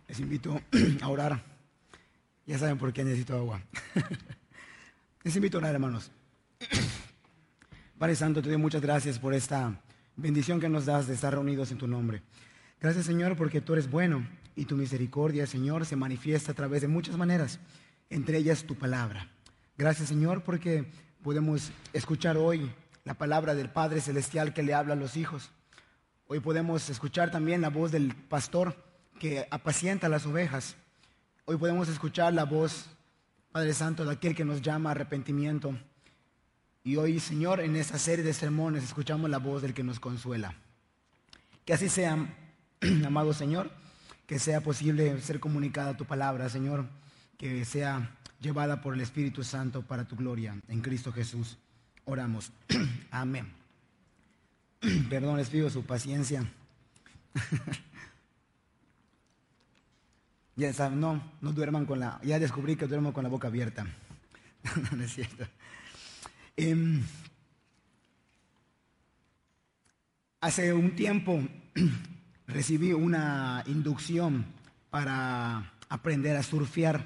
Les invito a orar. Ya saben por qué necesito agua. Les invito a orar, hermanos. Padre Santo, te doy muchas gracias por esta bendición que nos das de estar reunidos en tu nombre. Gracias, Señor, porque tú eres bueno y tu misericordia, Señor, se manifiesta a través de muchas maneras, entre ellas tu palabra. Gracias, Señor, porque podemos escuchar hoy la palabra del Padre Celestial que le habla a los hijos. Hoy podemos escuchar también la voz del pastor que apacienta las ovejas. Hoy podemos escuchar la voz, Padre Santo, de aquel que nos llama a arrepentimiento. Y hoy, Señor, en esta serie de sermones escuchamos la voz del que nos consuela. Que así sea, amado Señor, que sea posible ser comunicada tu palabra, Señor, que sea llevada por el Espíritu Santo para tu gloria. En Cristo Jesús oramos. Amén. Perdón, les pido su paciencia. Ya saben, no duerman con la... Ya descubrí que duermo con la boca abierta. No es cierto. Hace un tiempo recibí una inducción para aprender a surfear.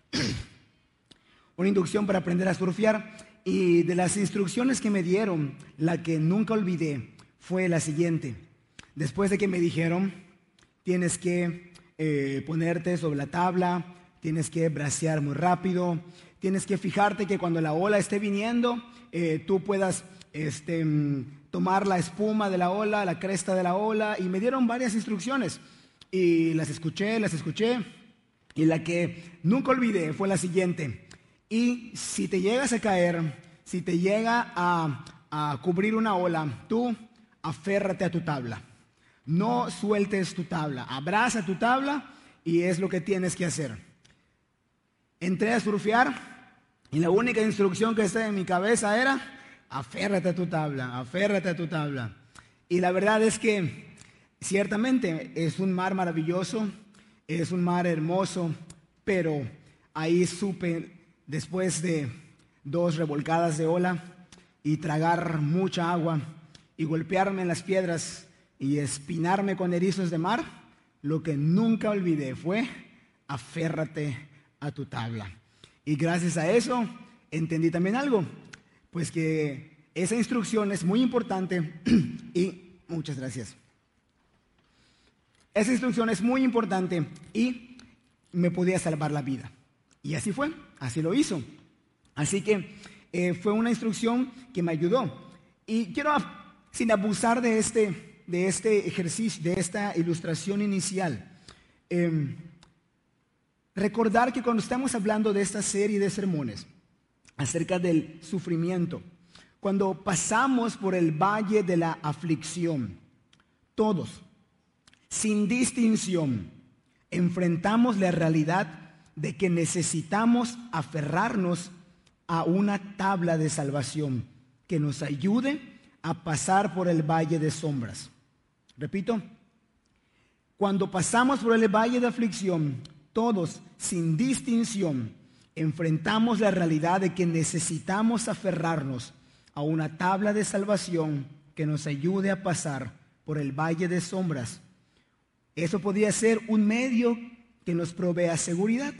Una inducción para aprender a surfear. Y de las instrucciones que me dieron, la que nunca olvidé fue la siguiente. Después de que me dijeron, tienes que ponerte sobre la tabla, tienes que bracear muy rápido, tienes que fijarte que cuando la ola esté viniendo, tú puedas tomar la espuma de la ola, la cresta de la ola, y me dieron varias instrucciones y las escuché, y la que nunca olvidé fue la siguiente. Y si te llegas a caer, si te llega a cubrir una ola, tú aférrate a tu tabla. No sueltes tu tabla, abraza tu tabla y es lo que tienes que hacer. Entré a surfear y la única instrucción que estaba en mi cabeza era aférrate a tu tabla, aférrate a tu tabla. Y la verdad es que ciertamente es un mar maravilloso, es un mar hermoso, pero ahí supe, después de 2 revolcadas de ola y tragar mucha agua y golpearme en las piedras y espinarme con erizos de mar, lo que nunca olvidé fue aférrate a tu tabla. Y gracias a eso entendí también algo, pues que esa instrucción es muy importante y muchas gracias. Esa instrucción es muy importante y me podía salvar la vida. Y así fue, así lo hizo. Así que fue una instrucción que me ayudó. Y quiero, sin abusar de este ejercicio, de esta ilustración inicial, recordar que cuando estamos hablando de esta serie de sermones acerca del sufrimiento, cuando pasamos por el valle de la aflicción, todos, sin distinción, enfrentamos la realidad de que necesitamos aferrarnos a una tabla de salvación que nos ayude a pasar por el valle de sombras. Repito, cuando pasamos por el valle de aflicción, todos, sin distinción, enfrentamos la realidad de que necesitamos aferrarnos a una tabla de salvación que nos ayude a pasar por el valle de sombras. Eso podría ser un medio que nos provea seguridad.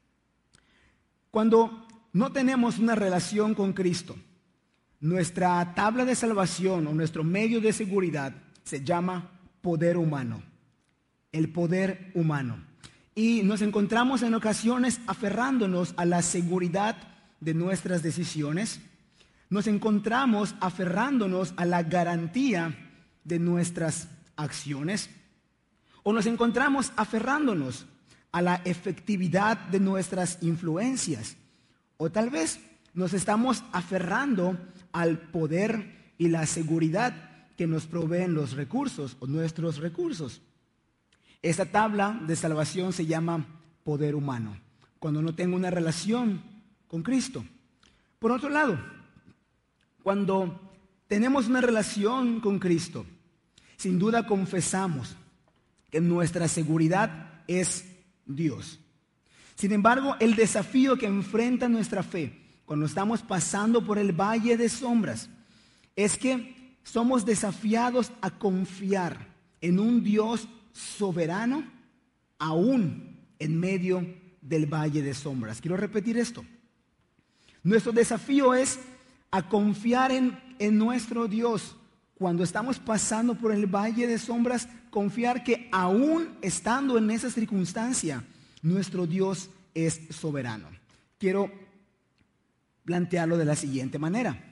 Cuando no tenemos una relación con Cristo, nuestra tabla de salvación o nuestro medio de seguridad se llama poder humano, el poder humano. Y nos encontramos en ocasiones aferrándonos a la seguridad de nuestras decisiones, nos encontramos aferrándonos a la garantía de nuestras acciones, o nos encontramos aferrándonos a la efectividad de nuestras influencias, o tal vez nos estamos aferrando al poder y la seguridad que nos proveen los recursos o nuestros recursos. Esta tabla de salvación se llama poder humano, cuando no tengo una relación con Cristo. Por otro lado, cuando tenemos una relación con Cristo, sin duda confesamos que nuestra seguridad es Dios. Sin embargo, el desafío que enfrenta nuestra fe cuando estamos pasando por el valle de sombras es que somos desafiados a confiar en un Dios soberano aún en medio del valle de sombras. Quiero repetir esto. Nuestro desafío es a confiar en nuestro Dios. Cuando estamos pasando por el valle de sombras, confiar que aún estando en esa circunstancia, nuestro Dios es soberano. Quiero plantearlo de la siguiente manera.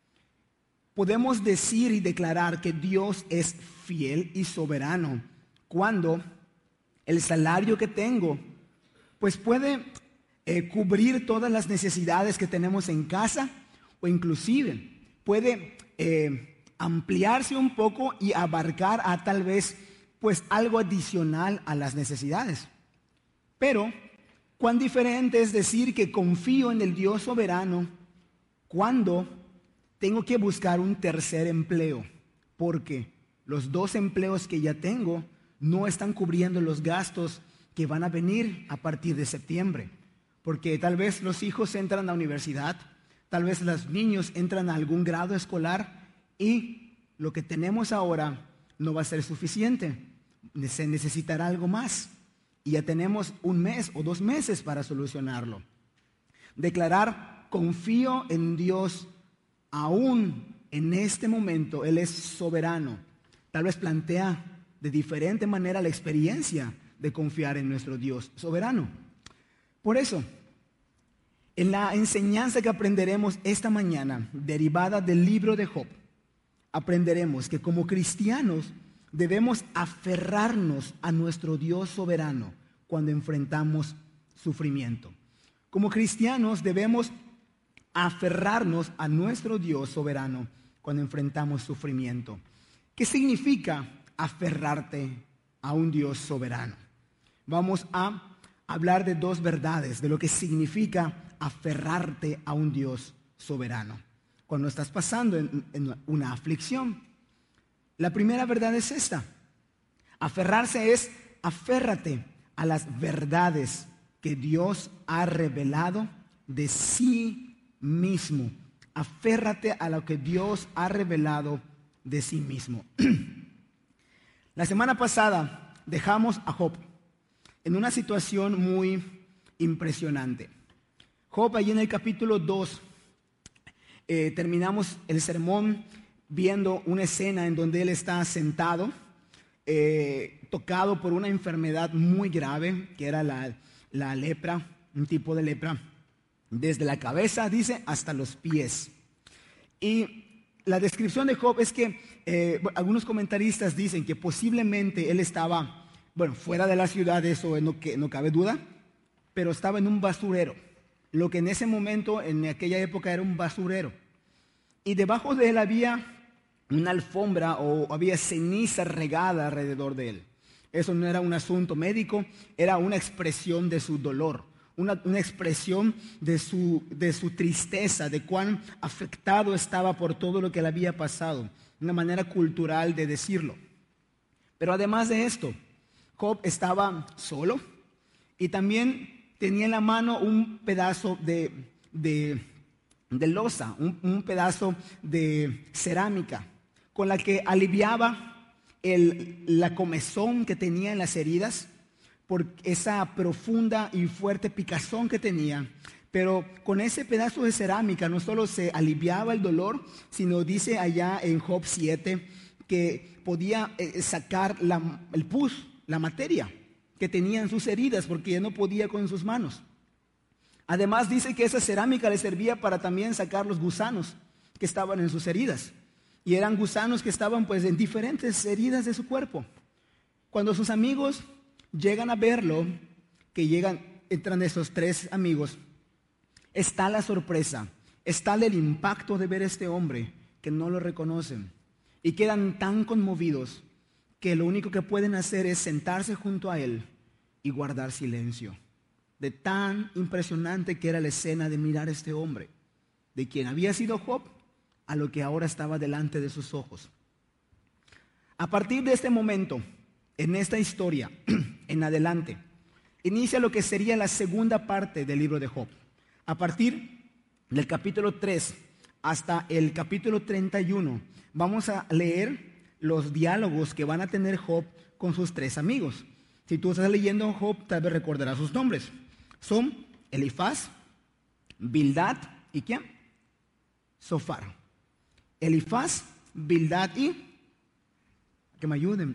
Podemos decir y declarar que Dios es fiel y soberano cuando el salario que tengo pues puede cubrir todas las necesidades que tenemos en casa, o inclusive puede ampliarse un poco y abarcar a tal vez pues algo adicional a las necesidades. Pero cuán diferente es decir que confío en el Dios soberano cuando tengo que buscar un tercer empleo, porque los 2 empleos que ya tengo no están cubriendo los gastos que van a venir a partir de septiembre, porque tal vez los hijos entran a la universidad, tal vez los niños entran a algún grado escolar y lo que tenemos ahora no va a ser suficiente, se necesitará algo más y ya tenemos 1 mes o 2 meses para solucionarlo. Declarar confío en Dios aún en este momento, Él es soberano. Tal vez plantea de diferente manera la experiencia de confiar en nuestro Dios soberano. Por eso, en la enseñanza que aprenderemos esta mañana, derivada del libro de Job, aprenderemos que como cristianos debemos aferrarnos a nuestro Dios soberano cuando enfrentamos sufrimiento. Como cristianos debemos aferrarnos a nuestro Dios soberano cuando enfrentamos sufrimiento. ¿Qué significa aferrarte a un Dios soberano? Vamos a hablar de 2 verdades de lo que significa aferrarte a un Dios soberano cuando estás pasando en una aflicción. La primera verdad es esta: aferrarse es aférrate a las verdades que Dios ha revelado de sí mismo. Aférrate a lo que Dios ha revelado de sí mismo. La semana pasada dejamos a Job en una situación muy impresionante. Job, allí en el capítulo 2, terminamos el sermón viendo una escena en donde él está sentado, tocado por una enfermedad muy grave, que era la lepra, un tipo de lepra, desde la cabeza, dice, hasta los pies. Y la descripción de Job es que algunos comentaristas dicen que posiblemente él estaba, fuera de la ciudad, eso no cabe duda, pero estaba en un basurero, lo que en ese momento, en aquella época, era un basurero. Y debajo de él había una alfombra o había ceniza regada alrededor de él. Eso no era un asunto médico, era una expresión de su dolor, una expresión de su tristeza, de cuán afectado estaba por todo lo que le había pasado, una manera cultural de decirlo. Pero además de esto, Job estaba solo y también tenía en la mano un pedazo de loza, un pedazo de cerámica con la que aliviaba la comezón que tenía en las heridas por esa profunda y fuerte picazón que tenía. Pero con ese pedazo de cerámica no solo se aliviaba el dolor, sino dice allá en Job 7 que podía sacar el pus, la materia que tenía en sus heridas, porque ya no podía con sus manos. Además dice que esa cerámica le servía para también sacar los gusanos que estaban en sus heridas. Y eran gusanos que estaban pues en diferentes heridas de su cuerpo. Cuando sus amigos llegan a verlo, entran esos 3 amigos, está la sorpresa, está el impacto de ver a este hombre que no lo reconocen y quedan tan conmovidos que lo único que pueden hacer es sentarse junto a él y guardar silencio. De tan impresionante que era la escena de mirar a este hombre, de quien había sido Job, a lo que ahora estaba delante de sus ojos. A partir de este momento, en esta historia, en adelante, inicia lo que sería la segunda parte del libro de Job. A partir del capítulo 3 hasta el capítulo 31, vamos a leer los diálogos que van a tener Job con sus 3 amigos. Si tú estás leyendo Job, tal vez recordarás sus nombres. Son Elifaz, Bildad y ¿quién? Zofar. Elifaz, Bildad y... que me ayuden.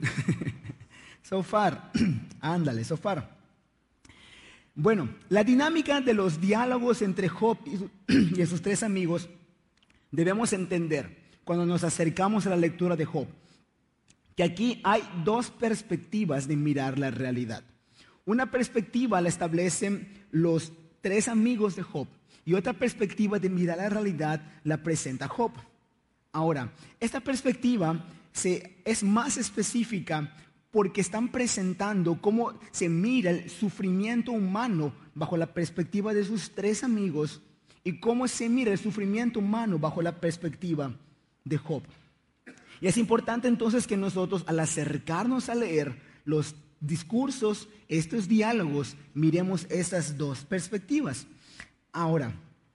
Zofar. Ándale, Zofar. Bueno, la dinámica de los diálogos entre Job y sus tres amigos debemos entender cuando nos acercamos a la lectura de Job, que aquí hay dos perspectivas de mirar la realidad. Una perspectiva la establecen los tres amigos de Job y otra perspectiva de mirar la realidad la presenta Job. Ahora, esta perspectiva es más específica porque están presentando cómo se mira el sufrimiento humano bajo la perspectiva de sus tres amigos y cómo se mira el sufrimiento humano bajo la perspectiva de Job. Y es importante entonces que nosotros, al acercarnos a leer los discursos, estos diálogos, miremos esas dos perspectivas. Ahora,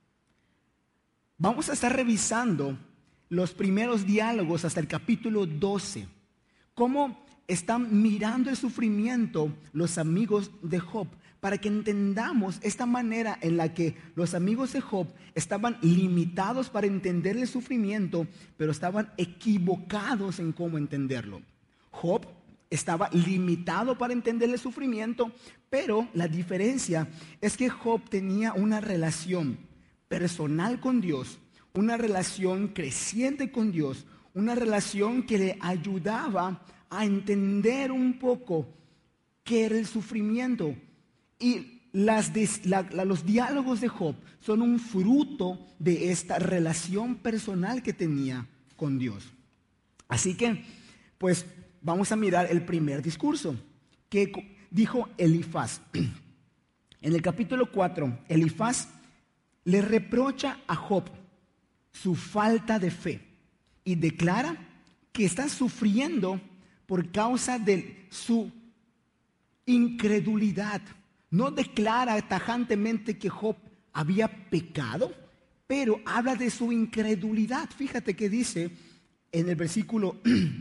vamos a estar revisando los primeros diálogos hasta el capítulo 12. Cómo están mirando el sufrimiento los amigos de Job, para que entendamos esta manera en la que los amigos de Job estaban limitados para entender el sufrimiento, pero estaban equivocados en cómo entenderlo. Job estaba limitado para entender el sufrimiento, pero la diferencia es que Job tenía una relación personal con Dios, una relación creciente con Dios, una relación que le ayudaba a entender un poco qué era el sufrimiento. Y los diálogos de Job son un fruto de esta relación personal que tenía con Dios. Así que, pues, vamos a mirar el primer discurso que dijo Elifaz. En el capítulo 4, Elifaz le reprocha a Job su falta de fe y declara que está sufriendo por causa de su incredulidad. No declara tajantemente que Job había pecado, pero habla de su incredulidad. Fíjate que dice en el versículo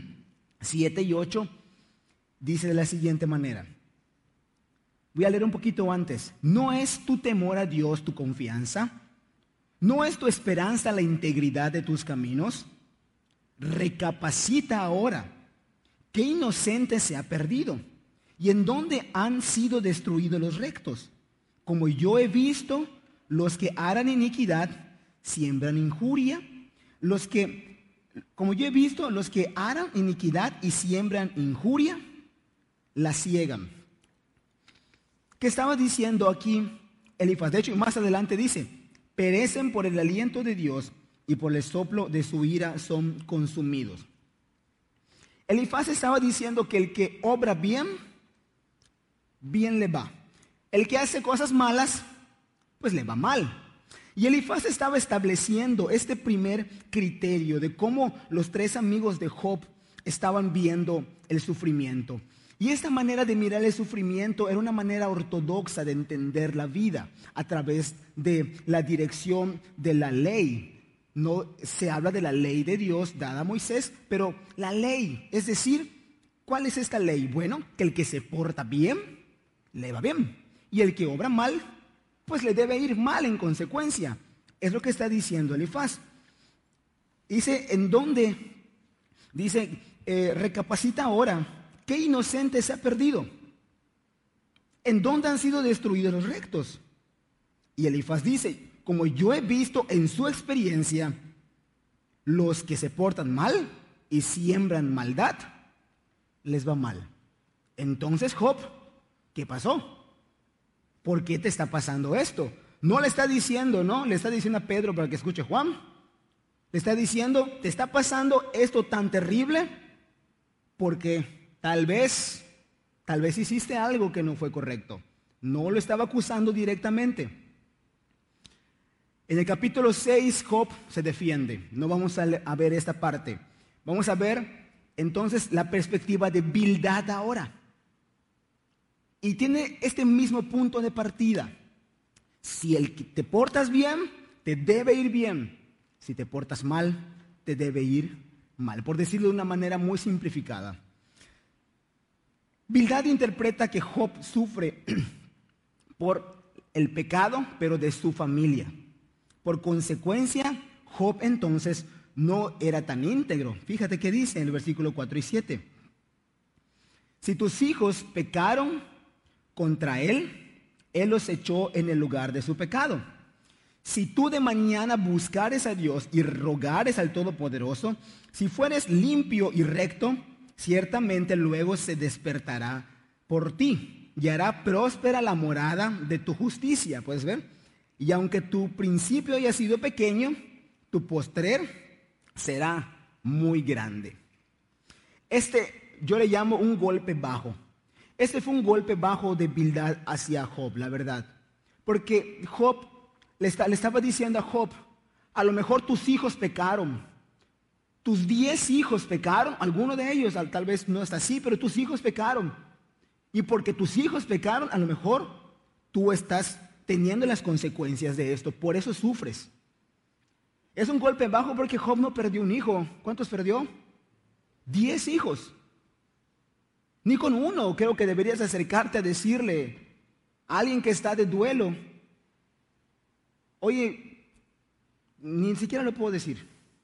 7 y 8, dice de la siguiente manera. Voy a leer un poquito antes. ¿No es tu temor a Dios tu confianza? ¿No es tu esperanza la integridad de tus caminos? Recapacita ahora. ¿Qué inocente se ha perdido? ¿Y en dónde han sido destruidos los rectos? Como yo he visto, los que harán iniquidad siembran injuria. Como yo he visto, los que harán iniquidad y siembran injuria, la ciegan. ¿Qué estaba diciendo aquí Elifaz? De hecho, más adelante dice, perecen por el aliento de Dios y por el soplo de su ira son consumidos. Elifaz estaba diciendo que el que obra bien, bien le va. El que hace cosas malas, pues le va mal. Y Elifaz estaba estableciendo este primer criterio de cómo los tres amigos de Job estaban viendo el sufrimiento. Y esta manera de mirar el sufrimiento era una manera ortodoxa de entender la vida a través de la dirección de la ley. No se habla de la ley de Dios dada a Moisés, pero la ley, es decir, ¿cuál es esta ley? Bueno, que el que se porta bien, le va bien. Y el que obra mal, pues le debe ir mal en consecuencia. Es lo que está diciendo Elifaz. Dice, ¿en dónde? Dice, recapacita ahora, ¿qué inocente se ha perdido? ¿En dónde han sido destruidos los rectos? Y Elifaz dice, como yo he visto en su experiencia, los que se portan mal y siembran maldad, les va mal. Entonces, Job, ¿qué pasó? ¿Por qué te está pasando esto? No le está diciendo, no, le está diciendo a Pedro para que escuche Juan. Le está diciendo, te está pasando esto tan terrible porque tal vez hiciste algo que no fue correcto. No lo estaba acusando directamente. En el capítulo 6, Job se defiende. No vamos a ver esta parte. Vamos a ver entonces la perspectiva de Bildad ahora. Y tiene este mismo punto de partida. Si te portas bien, te debe ir bien. Si te portas mal, te debe ir mal. Por decirlo de una manera muy simplificada. Bildad interpreta que Job sufre por el pecado, pero de su familia. Por consecuencia, Job entonces no era tan íntegro. Fíjate qué dice en el versículo 4 y 7. Si tus hijos pecaron contra él, él los echó en el lugar de su pecado. Si tú de mañana buscares a Dios y rogares al Todopoderoso, si fueres limpio y recto, ciertamente luego se despertará por ti y hará próspera la morada de tu justicia. ¿Puedes ver? Y aunque tu principio haya sido pequeño, tu postrer será muy grande. Yo le llamo un golpe bajo. Este fue un golpe bajo de Bildad hacia Job, la verdad. Porque Job le estaba diciendo a Job, a lo mejor tus hijos pecaron. Tus 10 hijos pecaron, alguno de ellos tal vez no está así, pero tus hijos pecaron. Y porque tus hijos pecaron, a lo mejor tú estás teniendo las consecuencias de esto, por eso sufres. Es un golpe bajo porque Job no perdió un hijo. ¿Cuántos perdió? 10 hijos. Ni con uno creo que deberías acercarte a decirle a alguien que está de duelo, oye, ni siquiera lo puedo decir.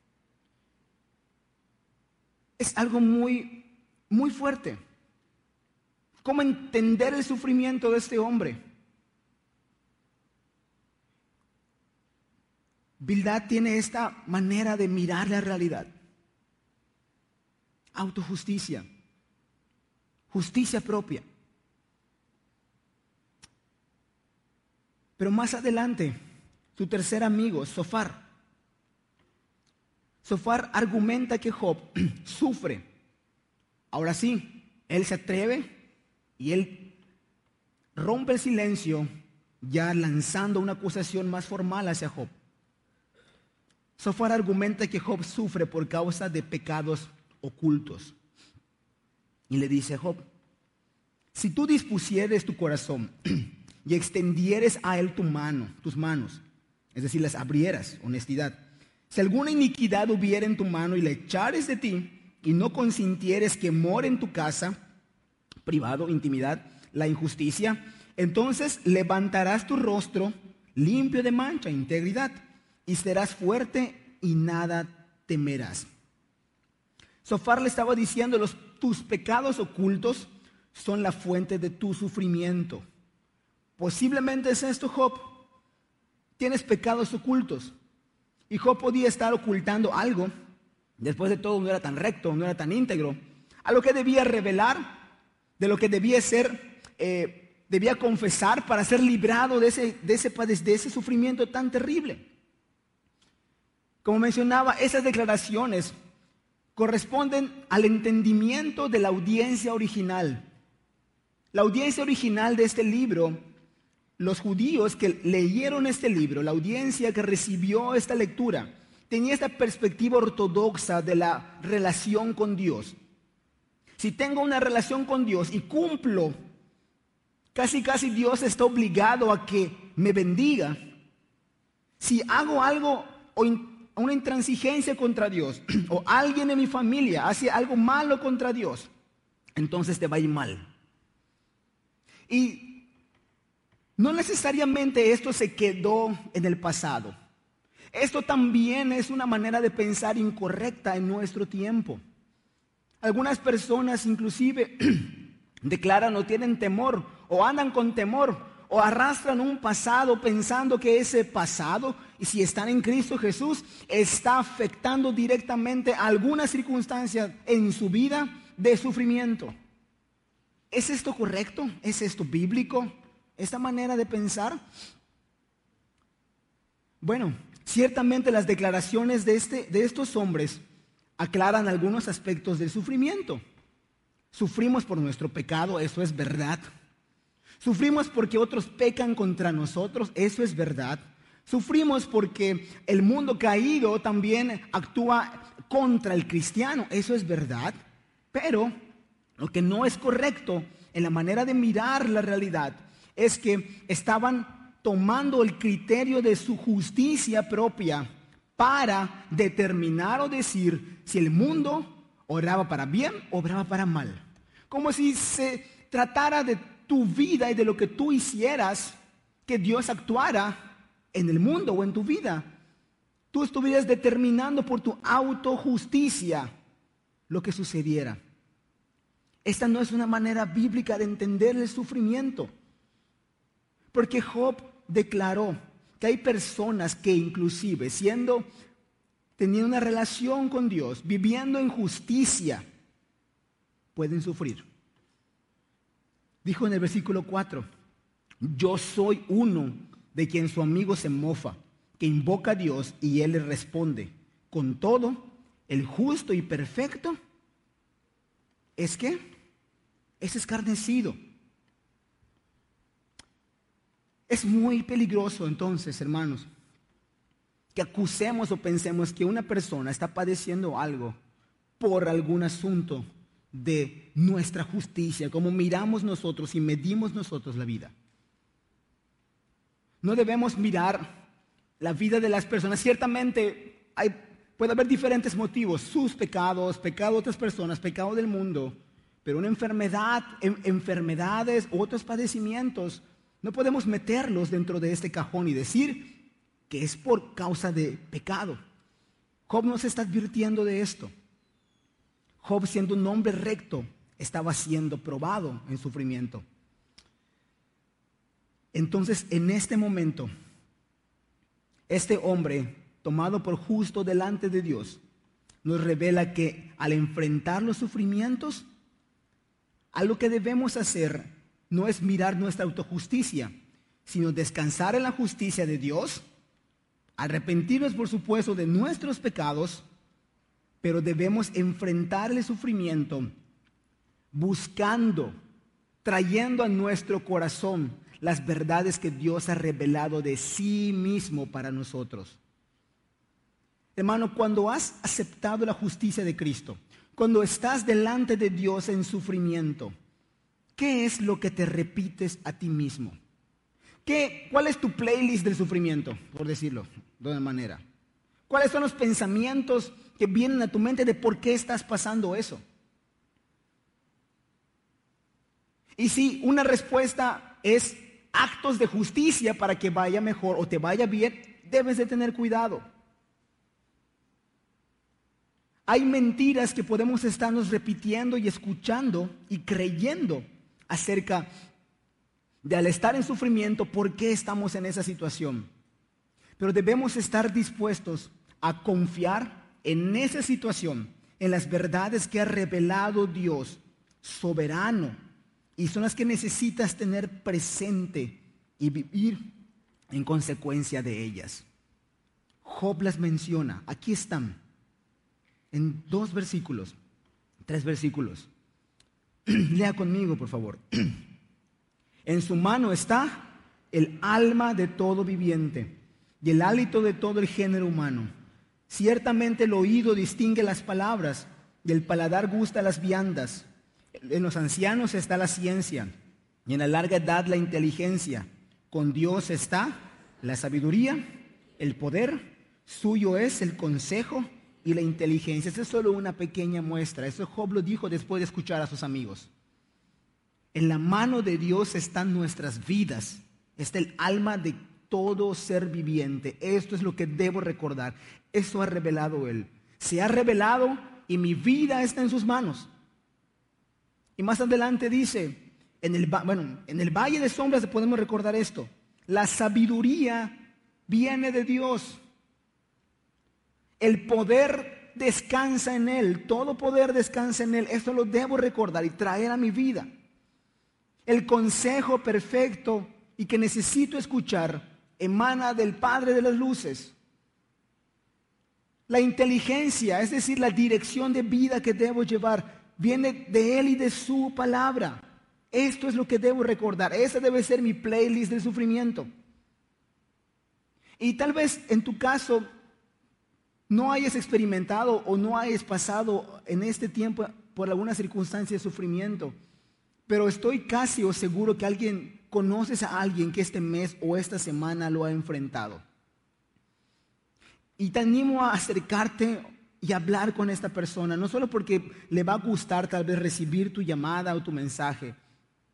Es algo muy, muy fuerte. ¿Cómo entender el sufrimiento de este hombre? Bildad tiene esta manera de mirar la realidad. Autojusticia. Justicia propia. Pero más adelante, su tercer amigo, Zofar. Zofar argumenta que Job sufre. Ahora sí, él se atreve y él rompe el silencio, ya lanzando una acusación más formal hacia Job. Zofar argumenta que Job sufre por causa de pecados ocultos. Y le dice a Job, si tú dispusieres tu corazón y extendieres a él tus manos, es decir, las abrieras, honestidad, si alguna iniquidad hubiera en tu mano y la echares de ti y no consintieres que more en tu casa, privado, intimidad, la injusticia, entonces levantarás tu rostro limpio de mancha, integridad, y serás fuerte y nada temerás. Zofar le estaba diciendo, tus pecados ocultos son la fuente de tu sufrimiento. Posiblemente es esto, Job. Tienes pecados ocultos. Y Job podía estar ocultando algo. Después de todo, no era tan recto, no era tan íntegro. A lo que debía revelar, de lo que debía ser, debía confesar para ser librado de ese sufrimiento tan terrible. Como mencionaba, esas declaraciones corresponden al entendimiento de la audiencia original. La audiencia original de este libro, los judíos que leyeron este libro, la audiencia que recibió esta lectura, tenía esta perspectiva ortodoxa de la relación con Dios. Si tengo una relación con Dios y cumplo, casi Dios está obligado a que me bendiga. Si hago algo o una intransigencia contra Dios, o alguien en mi familia hace algo malo contra Dios, entonces te va a ir mal. Y no necesariamente esto se quedó en el pasado. Esto también es una manera de pensar incorrecta en nuestro tiempo. Algunas personas inclusive declaran o tienen temor, o andan con temor, o arrastran un pasado pensando que ese pasado, y si están en Cristo Jesús, está afectando directamente a alguna circunstancia en su vida de sufrimiento. ¿Es esto correcto? ¿Es esto bíblico? ¿Esta manera de pensar? Bueno, ciertamente las declaraciones de estos hombres aclaran algunos aspectos del sufrimiento. Sufrimos por nuestro pecado, eso es verdad. Sufrimos porque otros pecan contra nosotros, eso es verdad. Sufrimos porque el mundo caído también actúa contra el cristiano, eso es verdad. Pero lo que no es correcto en la manera de mirar la realidad es que estaban tomando el criterio de su justicia propia para determinar o decir si el mundo obraba para bien o obraba para mal. Como si se tratara de tu vida y de lo que tú hicieras, que Dios actuara en el mundo o en tu vida. Tú estuvieras determinando por tu autojusticia lo que sucediera. Esta no es una manera bíblica de entender el sufrimiento. Porque Job declaró que hay personas que inclusive teniendo una relación con Dios, viviendo en justicia, pueden sufrir. Dijo en el versículo 4, yo soy uno de quien su amigo se mofa, que invoca a Dios y Él le responde. Con todo, el justo y perfecto es escarnecido. Es muy peligroso entonces, hermanos, que acusemos o pensemos que una persona está padeciendo algo por algún asunto de nuestra justicia, como miramos nosotros y medimos nosotros la vida. No debemos mirar la vida de las personas. Ciertamente puede haber diferentes motivos, sus pecados, pecado de otras personas, pecado del mundo, pero una enfermedad, enfermedades, otros padecimientos, no podemos meterlos dentro de este cajón y decir que es por causa de pecado. Job nos está advirtiendo de esto. Job, siendo un hombre recto, estaba siendo probado en sufrimiento. Entonces, en este momento, este hombre, tomado por justo delante de Dios, nos revela que al enfrentar los sufrimientos, algo que debemos hacer no es mirar nuestra autojusticia, sino descansar en la justicia de Dios, arrepentirnos, por supuesto, de nuestros pecados, pero debemos enfrentar el sufrimiento buscando, trayendo a nuestro corazón las verdades que Dios ha revelado de sí mismo para nosotros. Hermano, cuando has aceptado la justicia de Cristo, cuando estás delante de Dios en sufrimiento, ¿qué es lo que te repites a ti mismo? ¿Cuál es tu playlist del sufrimiento, por decirlo de una manera? ¿Cuáles son los pensamientos que vienen a tu mente de por qué estás pasando eso? Y si una respuesta es actos de justicia para que vaya mejor o te vaya bien, debes de tener cuidado. Hay mentiras que podemos estarnos repitiendo y escuchando y creyendo acerca de, al estar en sufrimiento, por qué estamos en esa situación. Pero debemos estar dispuestos a confiar en esa situación, en las verdades que ha revelado Dios soberano, y son las que necesitas tener presente y vivir en consecuencia de ellas. Job las menciona, aquí están, en 2 versículos, 3 versículos. Lea conmigo, por favor. En su mano está el alma de todo viviente y el hálito de todo el género humano. Ciertamente el oído distingue las palabras y el paladar gusta las viandas. En los ancianos está la ciencia y en la larga edad la inteligencia. Con Dios está la sabiduría, el poder, suyo es el consejo y la inteligencia. Esa es solo una pequeña muestra. Eso Job lo dijo después de escuchar a sus amigos. En la mano de Dios están nuestras vidas. Está el alma de todo ser viviente. Esto es lo que debo recordar. Esto ha revelado Él. Se ha revelado y mi vida está en sus manos. Y más adelante dice, en el valle de sombras podemos recordar esto. La sabiduría viene de Dios. El poder descansa en Él. Todo poder descansa en Él. Esto lo debo recordar y traer a mi vida. El consejo perfecto y que necesito escuchar emana del Padre de las luces. La inteligencia, es decir, la dirección de vida que debo llevar, viene de Él y de su palabra. Esto es lo que debo recordar. Esa debe ser mi playlist del sufrimiento. Y tal vez en tu caso no hayas experimentado o no hayas pasado en este tiempo por alguna circunstancia de sufrimiento, pero estoy casi o seguro que conoces a alguien que este mes o esta semana lo ha enfrentado. Y te animo a acercarte y hablar con esta persona, no solo porque le va a gustar tal vez recibir tu llamada o tu mensaje,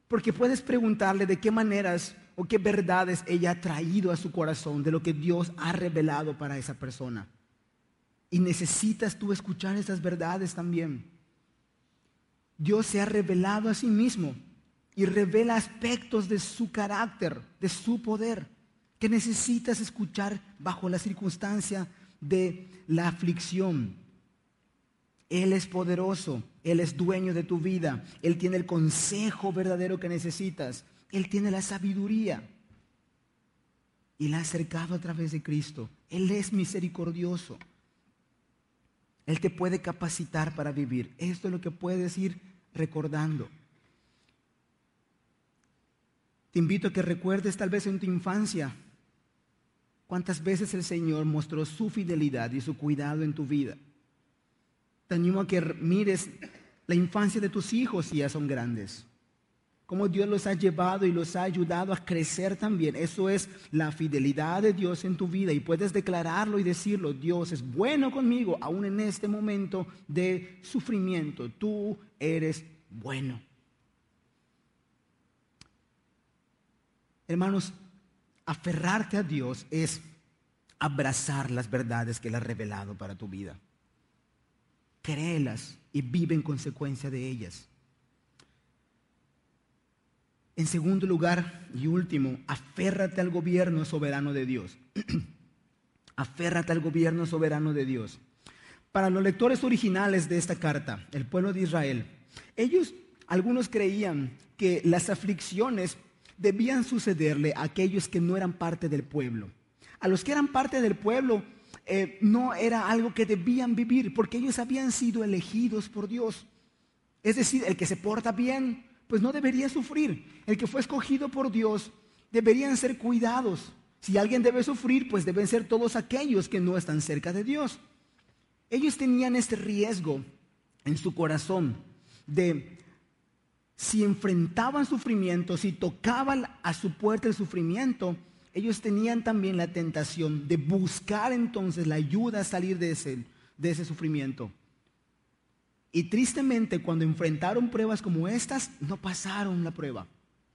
Porque puedes preguntarle de qué maneras o qué verdades ella ha traído a su corazón de lo que Dios ha revelado para esa persona. Y necesitas tú escuchar esas verdades también. Dios se ha revelado a sí mismo y revela aspectos de su carácter, de su poder, que necesitas escuchar bajo la circunstancia de la aflicción. Él es poderoso, Él es dueño de tu vida, Él tiene el consejo verdadero que necesitas, Él tiene la sabiduría y la ha acercado a través de Cristo. Él es misericordioso. Él te puede capacitar para vivir. Esto es lo que puedes ir recordando. Te invito a que recuerdes tal vez en tu infancia cuántas veces el Señor mostró su fidelidad y su cuidado en tu vida. Te animo a que mires la infancia de tus hijos si ya son grandes. Cómo Dios los ha llevado y los ha ayudado a crecer también. Eso es la fidelidad de Dios en tu vida. Y puedes declararlo y decirlo: Dios es bueno conmigo, aún en este momento de sufrimiento. Tú eres bueno. Hermanos, aferrarte a Dios es abrazar las verdades que Él ha revelado para tu vida. Créelas y vive en consecuencia de ellas. En segundo lugar y último, aférrate al gobierno soberano de Dios. Aférrate al gobierno soberano de Dios. Para los lectores originales de esta carta, el pueblo de Israel, algunos creían que las aflicciones debían sucederle a aquellos que no eran parte del pueblo. A los que eran parte del pueblo no era algo que debían vivir, porque ellos habían sido elegidos por Dios. Es decir, el que se porta bien, pues no debería sufrir. El que fue escogido por Dios, deberían ser cuidados. Si alguien debe sufrir, pues deben ser todos aquellos que no están cerca de Dios. Ellos tenían este riesgo en su corazón de, si enfrentaban sufrimiento, si tocaban a su puerta el sufrimiento, ellos tenían también la tentación de buscar entonces la ayuda a salir de ese sufrimiento. Y tristemente, cuando enfrentaron pruebas como estas, no pasaron la prueba.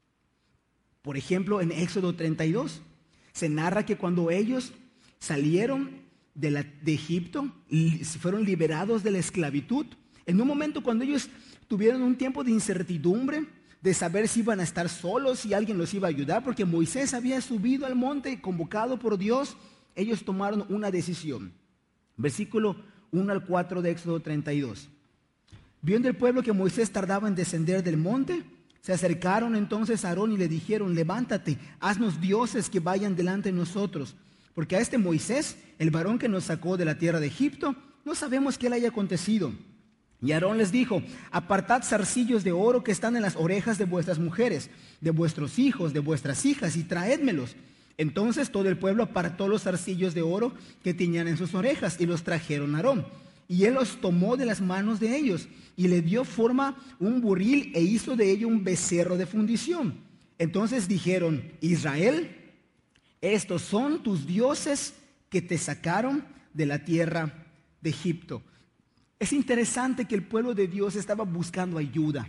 Por ejemplo, en Éxodo 32, se narra que cuando ellos salieron de Egipto, fueron liberados de la esclavitud, en un momento cuando ellos tuvieron un tiempo de incertidumbre, de saber si iban a estar solos, si alguien los iba a ayudar, porque Moisés había subido al monte convocado por Dios, ellos tomaron una decisión. Versículo 1 al 4 de Éxodo 32. Viendo el pueblo que Moisés tardaba en descender del monte, se acercaron entonces a Aarón y le dijeron: levántate, haznos dioses que vayan delante de nosotros, porque a este Moisés, el varón que nos sacó de la tierra de Egipto, no sabemos qué le haya acontecido. Y Aarón les dijo: apartad zarcillos de oro que están en las orejas de vuestras mujeres, de vuestros hijos, de vuestras hijas, y traédmelos. Entonces todo el pueblo apartó los zarcillos de oro que tenían en sus orejas y los trajeron a Aarón. Y él los tomó de las manos de ellos y le dio forma un buril e hizo de ello un becerro de fundición. Entonces dijeron: Israel, estos son tus dioses que te sacaron de la tierra de Egipto. Es interesante que el pueblo de Dios estaba buscando ayuda.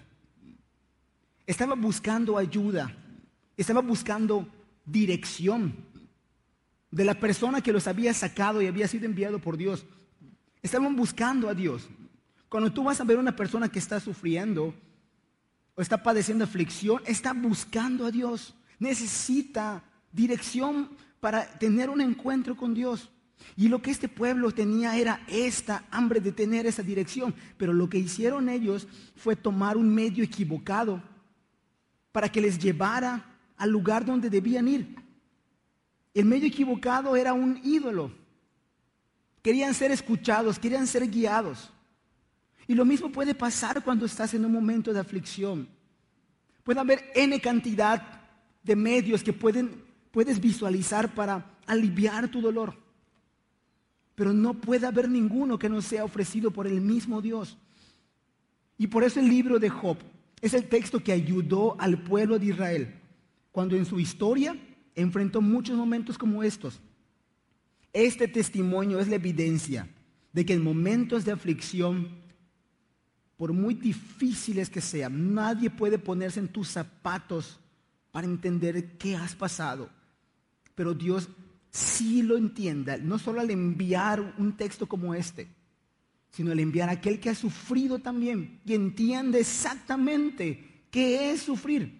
Estaba buscando ayuda. Estaba buscando dirección de la persona que los había sacado y había sido enviado por Dios. Estaban buscando a Dios. Cuando tú vas a ver una persona que está sufriendo o está padeciendo aflicción, está buscando a Dios. Necesita dirección para tener un encuentro con Dios. Y lo que este pueblo tenía era esta hambre de tener esa dirección. Pero lo que hicieron ellos fue tomar un medio equivocado para que les llevara al lugar donde debían ir. El medio equivocado era un ídolo. Querían ser escuchados, querían ser guiados. Y lo mismo puede pasar cuando estás en un momento de aflicción. Puede haber N cantidad de medios que puedes visualizar para aliviar tu dolor. Pero no puede haber ninguno que no sea ofrecido por el mismo Dios. Y por eso el libro de Job es el texto que ayudó al pueblo de Israel cuando en su historia enfrentó muchos momentos como estos. Este testimonio es la evidencia de que en momentos de aflicción por muy difíciles que sean, nadie puede ponerse en tus zapatos para entender qué has pasado. Pero Dios sí lo entienda, no solo al enviar un texto como este, sino al enviar a aquel que ha sufrido también y entiende exactamente qué es sufrir.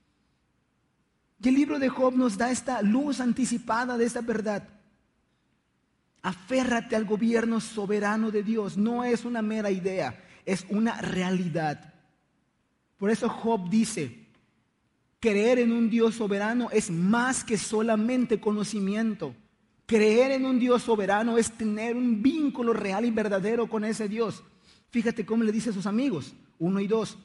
Y el libro de Job nos da esta luz anticipada de esta verdad. Aférrate al gobierno soberano de Dios. No es una mera idea, es una realidad. Por eso Job dice, creer en un Dios soberano es más que solamente conocimiento. Creer en un Dios soberano es tener un vínculo real y verdadero con ese Dios. Fíjate cómo le dice a sus amigos, 1 y 2.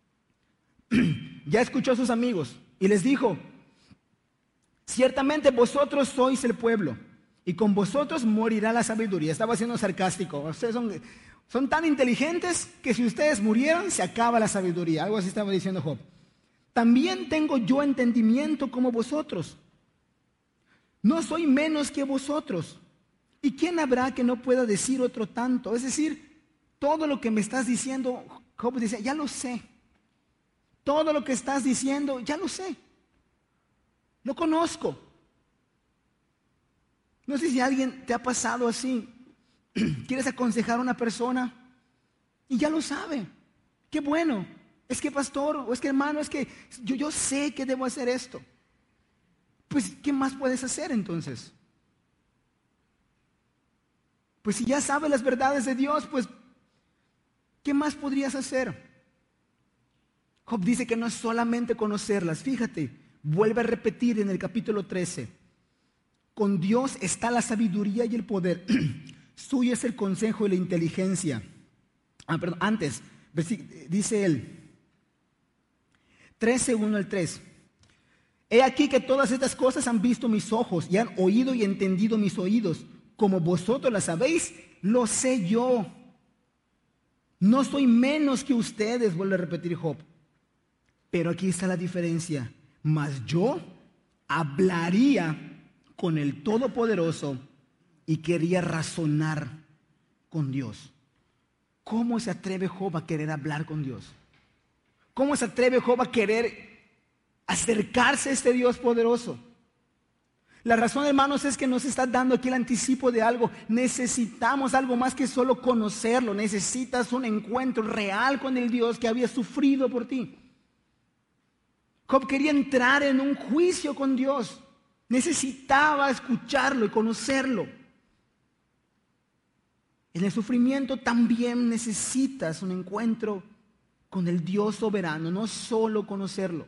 Ya escuchó a sus amigos y les dijo, ciertamente vosotros sois el pueblo y con vosotros morirá la sabiduría. Estaba siendo sarcástico. Ustedes son tan inteligentes que si ustedes murieran se acaba la sabiduría. Algo así estaba diciendo Job. También tengo yo entendimiento como vosotros. No soy menos que vosotros. ¿Y quién habrá que no pueda decir otro tanto? Es decir, todo lo que me estás diciendo, Job dice, ya lo sé. Todo lo que estás diciendo, ya lo sé. Lo conozco. No sé si alguien te ha pasado así. Quieres aconsejar a una persona y ya lo sabe. Qué bueno. Es que pastor, o es que hermano, es que yo sé que debo hacer esto. Pues, ¿qué más puedes hacer entonces? Pues si ya sabes las verdades de Dios, pues, ¿qué más podrías hacer? Job dice que no es solamente conocerlas. Fíjate, vuelve a repetir en el capítulo 13. Con Dios está la sabiduría y el poder. Suyo es el consejo y la inteligencia. Antes, dice él, 13, 1 al 3. He aquí que todas estas cosas han visto mis ojos y han oído y entendido mis oídos. Como vosotros las sabéis, lo sé yo. No soy menos que ustedes, vuelve a repetir Job. Pero aquí está la diferencia. Mas yo hablaría con el Todopoderoso y quería razonar con Dios. ¿Cómo se atreve Job a querer hablar con Dios? ¿Cómo se atreve Job a querer acercarse a este Dios poderoso? La razón, hermanos, es que nos está dando aquí el anticipo de algo. Necesitamos algo más que solo conocerlo. Necesitas un encuentro real con el Dios que había sufrido por ti. Job quería entrar en un juicio con Dios. Necesitaba escucharlo y conocerlo. En el sufrimiento también necesitas un encuentro con el Dios soberano, no solo conocerlo.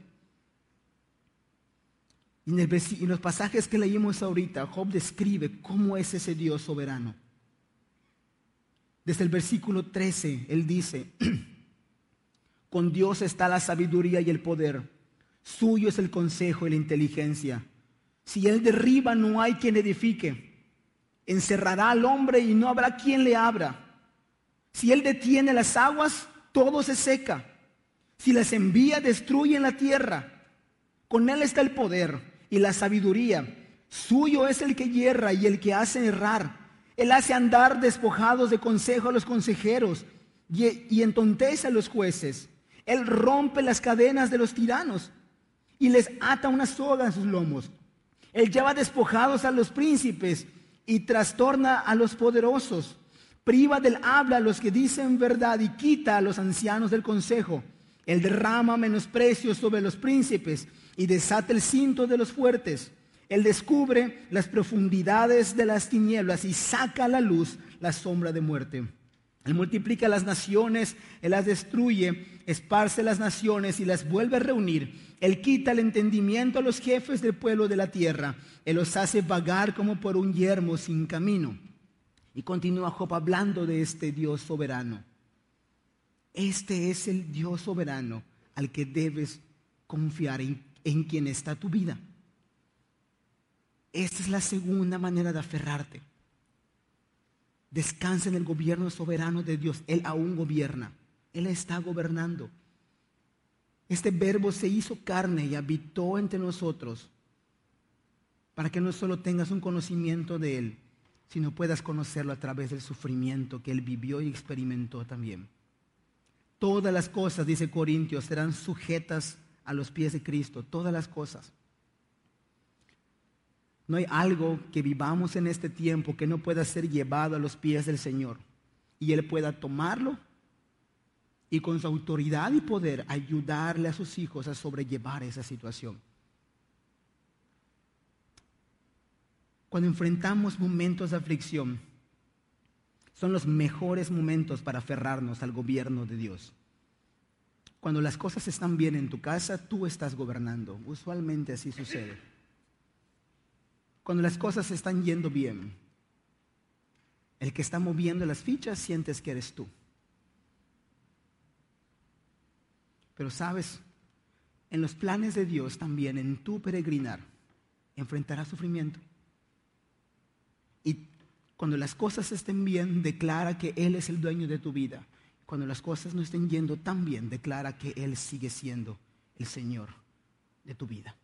Y en los pasajes que leímos ahorita, Job describe cómo es ese Dios soberano. Desde el versículo 13, él dice, con Dios está la sabiduría y el poder, suyo es el consejo y la inteligencia. Si él derriba, no hay quien edifique. Encerrará al hombre y no habrá quien le abra. Si él detiene las aguas, todo se seca. Si las envía, destruyen la tierra. Con él está el poder y la sabiduría. Suyo es el que hierra y el que hace errar. Él hace andar despojados de consejo a los consejeros y entontece a los jueces. Él rompe las cadenas de los tiranos y les ata una soga en sus lomos. Él lleva despojados a los príncipes y trastorna a los poderosos. Priva del habla a los que dicen verdad y quita a los ancianos del consejo. Él derrama menosprecio sobre los príncipes y desata el cinto de los fuertes. Él descubre las profundidades de las tinieblas y saca a la luz la sombra de muerte. Él multiplica las naciones, Él las destruye, esparce las naciones y las vuelve a reunir. Él quita el entendimiento a los jefes del pueblo de la tierra. Él los hace vagar como por un yermo sin camino. Y continúa Job hablando de este Dios soberano. Este es el Dios soberano al que debes confiar, en quien está tu vida. Esta es la segunda manera de aferrarte. Descansa en el gobierno soberano de Dios. Él aún gobierna. Él está gobernando. Este verbo se hizo carne y habitó entre nosotros para que no solo tengas un conocimiento de Él, sino puedas conocerlo a través del sufrimiento que Él vivió y experimentó también. Todas las cosas, dice Corintios, serán sujetas a los pies de Cristo. Todas las cosas. No hay algo que vivamos en este tiempo que no pueda ser llevado a los pies del Señor y Él pueda tomarlo y con su autoridad y poder ayudarle a sus hijos a sobrellevar esa situación. Cuando enfrentamos momentos de aflicción, son los mejores momentos para aferrarnos al gobierno de Dios. Cuando las cosas están bien en tu casa, tú estás gobernando. Usualmente así sucede. Cuando las cosas están yendo bien, el que está moviendo las fichas sientes que eres tú. Pero sabes, en los planes de Dios también, en tu peregrinar, enfrentarás sufrimiento. Y cuando las cosas estén bien, declara que Él es el dueño de tu vida. Cuando las cosas no estén yendo tan bien, declara que Él sigue siendo el Señor de tu vida.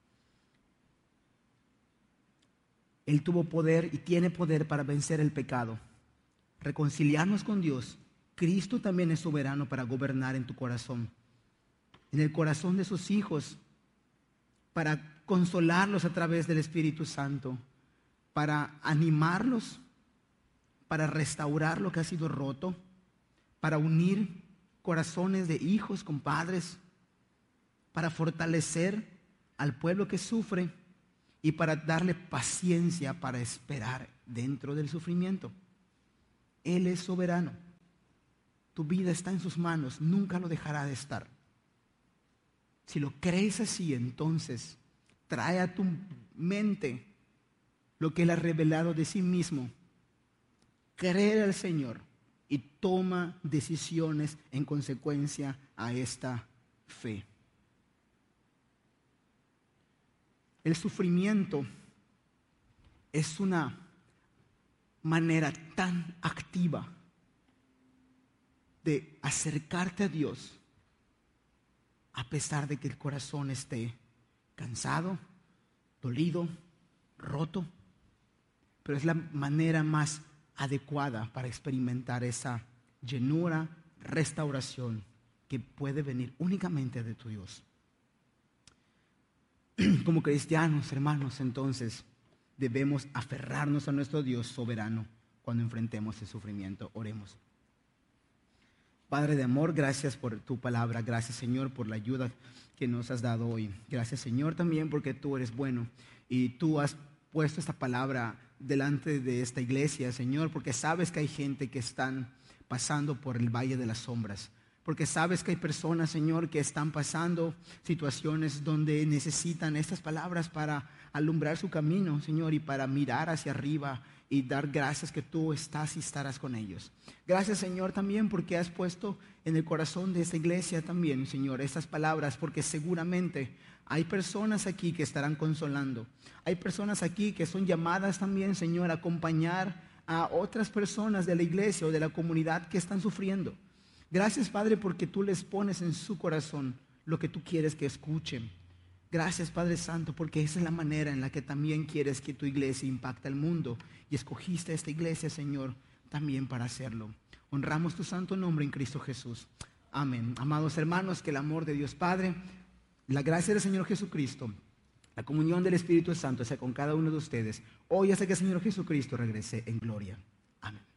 Él tuvo poder y tiene poder para vencer el pecado, reconciliarnos con Dios. Cristo también es soberano para gobernar en tu corazón, en el corazón de sus hijos, para consolarlos a través del Espíritu Santo, para animarlos, para restaurar lo que ha sido roto, para unir corazones de hijos con padres, para fortalecer al pueblo que sufre y para darle paciencia para esperar dentro del sufrimiento. Él es soberano. Tu vida está en sus manos, nunca lo dejará de estar. Si lo crees así, entonces trae a tu mente lo que Él ha revelado de sí mismo. Cree al Señor y toma decisiones en consecuencia a esta fe. El sufrimiento es una manera tan activa de acercarte a Dios, a pesar de que el corazón esté cansado, dolido, roto. Pero es la manera más adecuada para experimentar esa llenura, restauración que puede venir únicamente de tu Dios. Como cristianos, hermanos, entonces debemos aferrarnos a nuestro Dios soberano cuando enfrentemos el sufrimiento. Oremos. Padre de amor, gracias por tu palabra. Gracias, Señor, por la ayuda que nos has dado hoy. Gracias, Señor, también porque tú eres bueno y tú has puesto esta palabra delante de esta iglesia, Señor, porque sabes que hay gente que están pasando por el valle de las sombras. Porque sabes que hay personas, Señor, que están pasando situaciones donde necesitan estas palabras para alumbrar su camino, Señor, y para mirar hacia arriba y dar gracias que tú estás y estarás con ellos. Gracias, Señor, también porque has puesto en el corazón de esta iglesia también, Señor, estas palabras, porque seguramente hay personas aquí que estarán consolando. Hay personas aquí que son llamadas también, Señor, a acompañar a otras personas de la iglesia o de la comunidad que están sufriendo. Gracias, Padre, porque tú les pones en su corazón lo que tú quieres que escuchen. Gracias, Padre Santo, porque esa es la manera en la que también quieres que tu iglesia impacte al mundo. Y escogiste esta iglesia, Señor, también para hacerlo. Honramos tu santo nombre en Cristo Jesús. Amén. Amados hermanos, que el amor de Dios Padre, la gracia del Señor Jesucristo, la comunión del Espíritu Santo sea con cada uno de ustedes, hoy hasta que el Señor Jesucristo regrese en gloria. Amén.